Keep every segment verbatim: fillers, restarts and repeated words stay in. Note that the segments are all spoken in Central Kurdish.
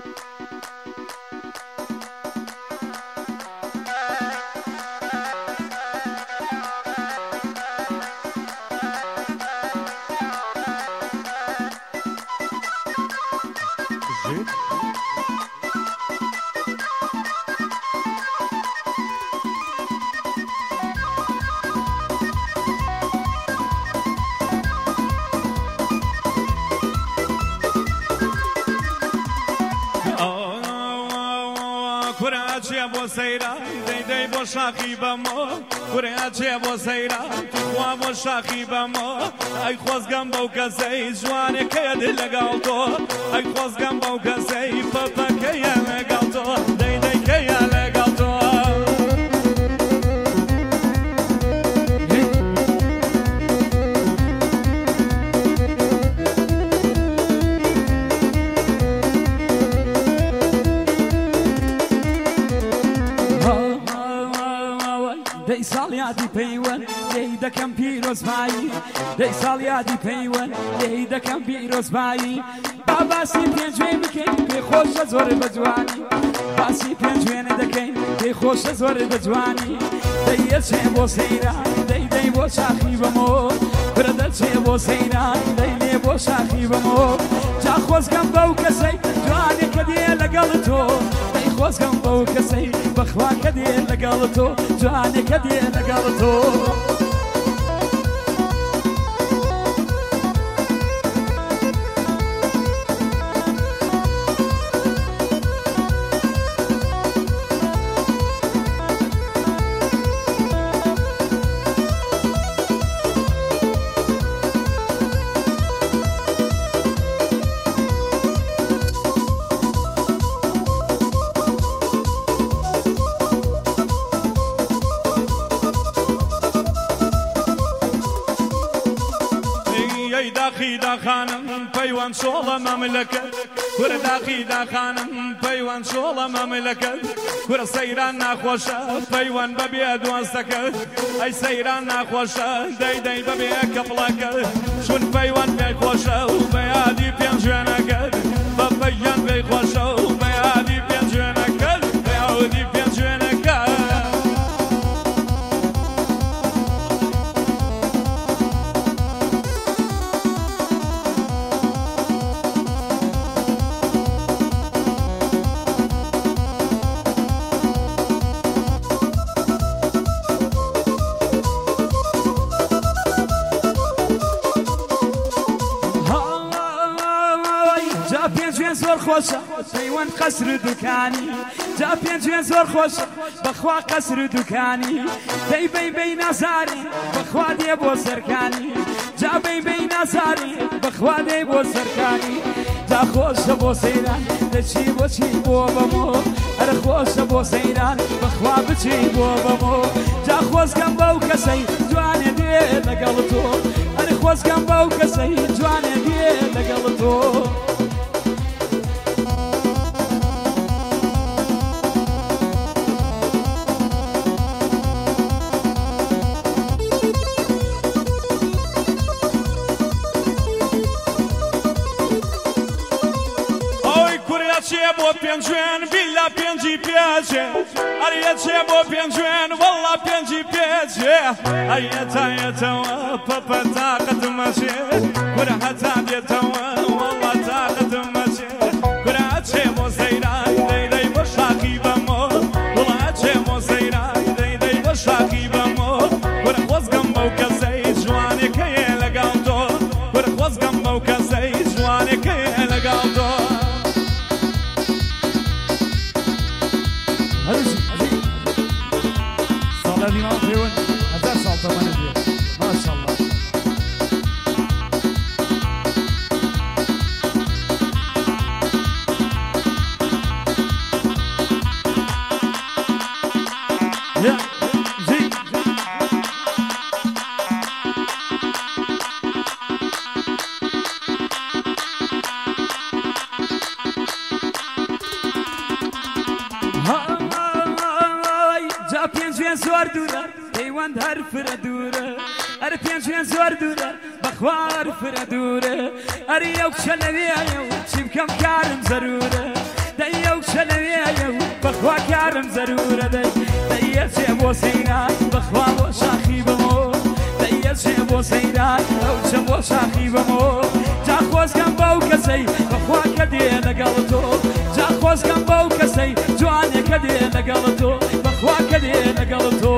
کوراچێ بۆ سەیرا دەیدەی بۆ شاخی بەمۆ کوراچێ بۆ سەیرا وا بۆ شاخی بەمۆ ئەی خۆزگەم بەو کەسەی جوانێکەیە لەگەڵ تۆ ئەی خۆزگەم بەو کەسەی پەپەکەیە لەگەڵ تۆ دەیدەیکەیە لەگەڵ تۆ دەی ساڵ یادی پەیوەن دەی دەکەم پیرۆزبایی دەی ساڵ یادی پەیوەن دەی دەکەم پیرۆزبایی با باسی پێنجوێ بکەین پێی خۆشە زۆر بە جوانی باسی پێنجوێنە دەکەین پێی خۆشە زۆر بە جوانی دەی ئەچێ بۆ سەیران دەی دەی بۆ شاخی بەمۆ برە دەچێ بۆ سەیران دەی لێ بۆ شاخی بەمۆ جا خۆزگەم بەو کەسەی جوانێکە دێ لەگەڵ تۆ دەی خۆزگەم بەو کەسەی بەخوا کە دێ لەگەڵ تۆ جوانێکە دێ لەگەڵ تۆ داخی داخانم پەیوان شۆڵە مەملەکەت کورە داخی داخانم پەیوان شۆڵە مەملەکەت کورە سەیران ناخۆشە پەیوان بەبێ دوانسەکەت ئەی سەیران ناخۆشە دەی دەی بەبێ کەپڵەکەت چون پەیوان پێی خۆشە و بەیادی پێنجوێنەکەت بە پەیان پێی خۆشە و بەیادی پێنجوێنەکەت بەیادی پێنجوێنەکەت زۆر خۆشە پەیوەند قەسر و دوکانی جا پێنجوێن زۆر خۆشە بەخوا قەسر و دوکانی دەی بەی بەی نازاری بەخوا دێ بۆ سەرکانی جا بەی بەی نازاری بەخوا دێ بۆ سەرکانی جا خۆشە بۆ سەیران دەچی بۆچی بۆ بەمۆ هەر خۆشە بۆ سەیران بەخوا بچی بۆ بەمۆ جا خۆزگەم بەو کەسەی جوانێ دێ لەگەڵ تۆ هەر خۆزگەم بەو کەسەی جوانێ دێ لەگەڵ تۆ چێ بۆ پێنجوێن بیلا پێنجی پێچێ ئەریە چێ بۆ پێنجوێن وەڵا پێنجی پێچێ ئەریە تایەتەوە پەپە تاقەتم مەچێ کورە هەتا دێتەوە وەڵا تاقەتم مەچێ کورە چێ بۆ سەیران دەیدەی بۆ شاخی بەمۆ وڵا چێ بۆ سەیران دەیدەی بۆ شاخی بەمۆ کورە خۆزگەم بەو کەسەی جوانێکەیە لەگەڵ تۆ کورە خۆزگەم بەو کەسەی جوانێکەیە لەگەڵ تۆ الإمام حيوان هذا صوت من ما شاء الله يا زي زۆر دوورە پەیوەند هەر فرە دوورە ئەرە پێنجوێن زۆر دوورە بەخوار فرە دوورە ئەری ئەو کچە لەوێیە و چی بکەم کارم زەرورە پارم زەرورە دەی دەیەچێ بۆ سەیران بەخوا بۆ شاخی بمۆ دەیەچێ بۆ سەیران ئەو چە بۆ شاخی بمۆ جا خۆزگەم بەو کەسەی بەخوا کە دێ لەگەڵ تۆ جا خۆزگەم بەو کەسەی جوانێ کە دێ لەگەڵ تۆ بەخوا کە دێ لەگەڵ تۆ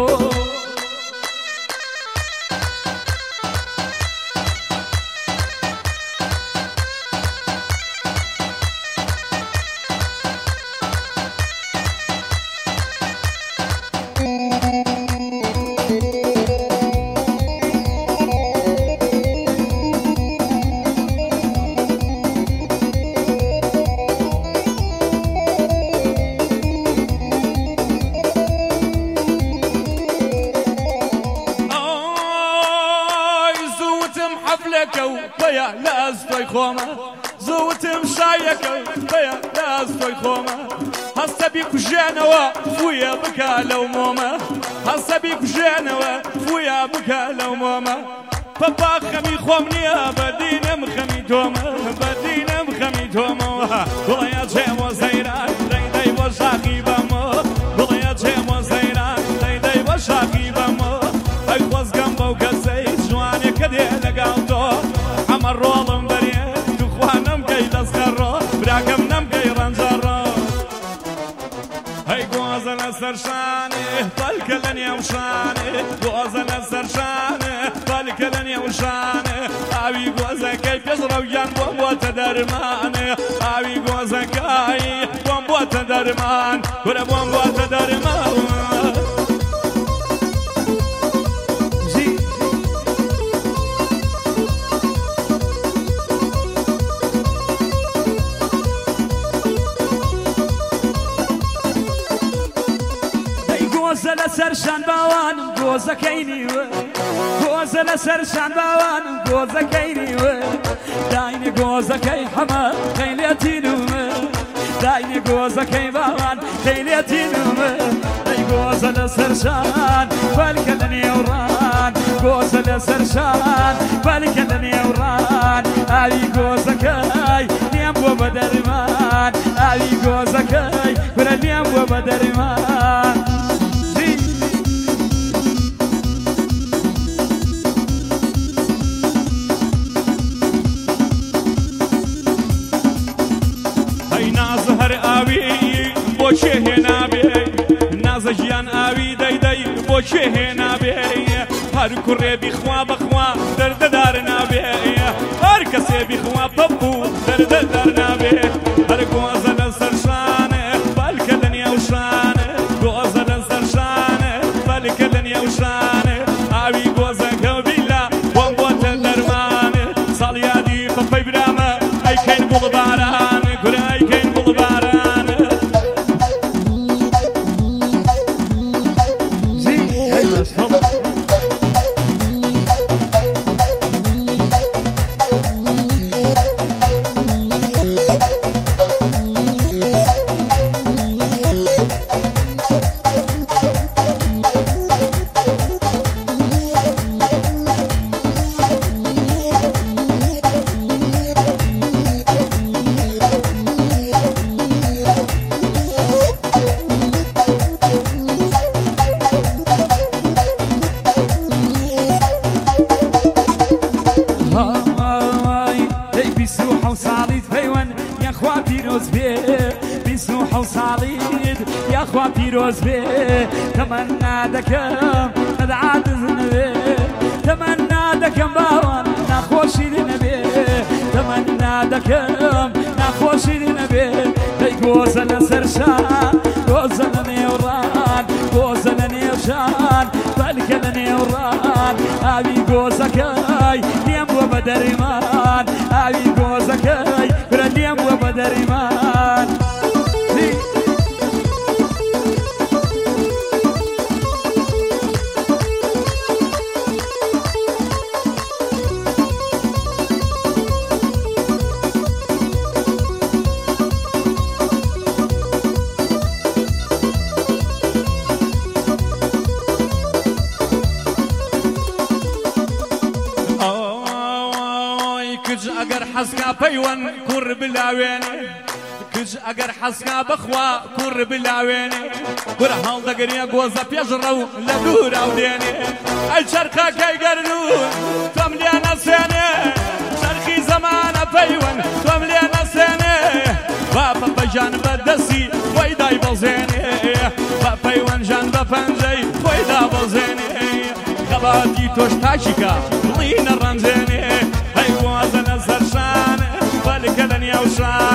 بەیە لە ئەستۆی خۆمە زووتم شایەکە بەیە لە ئەستۆی خۆمە هەستە بیکوژێنەوە فویە بکە لەو مۆمە هەستە بیکوژێنەوە فویە بکە لەو مۆمە پەپا خەمی خۆم نییە بەدینم خەمی تۆمە بەدینم خەمی تۆمەوە گوڵەیە جێمۆ زەیران دەیدەی بۆ شاقی بەمۆ گوڵەیە جێمۆ زەیران دەیدەی بۆ شاقی بەمۆ ئەی خۆزگەم بەو کەسەی جوانێ کە دێ لەگەڵ تۆ ئەمە ڕۆڵم بەرێ توخوا نەمکەی دەستخەڕۆ براکەم نەمکەی ڕەنجەڕۆ هەی گۆزە لەسەر شانێ پەلکە لە نێو شانێ گۆزە لەسەر شانێ پەلکە لە نێو شانێ ئاوی گۆزەکەی پێشڕەویان بۆم بۆتە دەرمانێ ئاوی گۆزەکەی بۆم بۆتە دەرمان کورە بۆم بۆتە دەرمان گۆزە لەسەر شان باوانم گۆزەکەی نیوە گۆزە لەسەر شان باوانم گۆزەکەی نیوە داینە گۆزەکەی هەمە خەیلێتینومە داینە گۆزەکەی باوان خەیلێتینومە دەی گۆزە لەسەر شان بەلکە لە نێوڕان گۆزە لەسەر شان بەلکە لە نێوڕان ئاوی گۆزەکەی نێم بۆ بە دەرمان ئاوی گۆزەکەی برە نێم بۆ بە دەرمان بۆچێ هێنابێ نازە ژیان ئاوی دەیدەی بۆچێ هێنابێ هەر کوڕێ بیخوا بەخوا دەردەدار نابێ هەر کەسێ بیخوا پەپوو دەردەدار نابێ هەر گۆزە لەسەر شانێ بەلکە لە نێو شانێ گۆزە لەسەر شانێ بەلکە لە نێو شانێ ئاوی گۆزەکە بیلا بۆم بۆتە دەرمانێ ساڵیادی خۆپەی برامە ئەیکەین گوڵباران گورە ئەیکەین گوڵباران يا پیرۆز بێ تەمەنا دەکەم نەدەعاتز نەبێ تەمەنا دەکەم باوان ناخۆشی نەبێ تەمەنا دەکەم ناخۆشی نەبێ دەی گۆزە لەسەر شان گۆزە لە نێوڕان گۆزە لە نێوشان بەلکە لە نێوڕان ئاوی گۆزەکەی نێم بۆ بە دەرمان ئاوی گۆزەکەی برە نێم بۆ بە دەرمان ئەگەر حەزکا پەیوەن کوڕ بلاوێنێ کچ ئەگەر حەسکا بخوا کوڕ بلاوێنێ ورە هەڵدەگرێ گۆزە پێشڕە و لە دووراو دێنێ ئەی چەرخەکەی گەردوون تۆم لێ نەسێنێ چەرخی زەمانە پەیوەن تۆم لێ نەسێنێ با پەپەژان بەدەستی خۆی دای بەڵزێنێ با پەیوەنجان بە پەنجەی خۆی دا بەڵزێنێ خەباتی تۆش تاچیکە دڵی نەڕەنجێنێ هەی وازە نە سەرشانە بەلکە لە نێو شان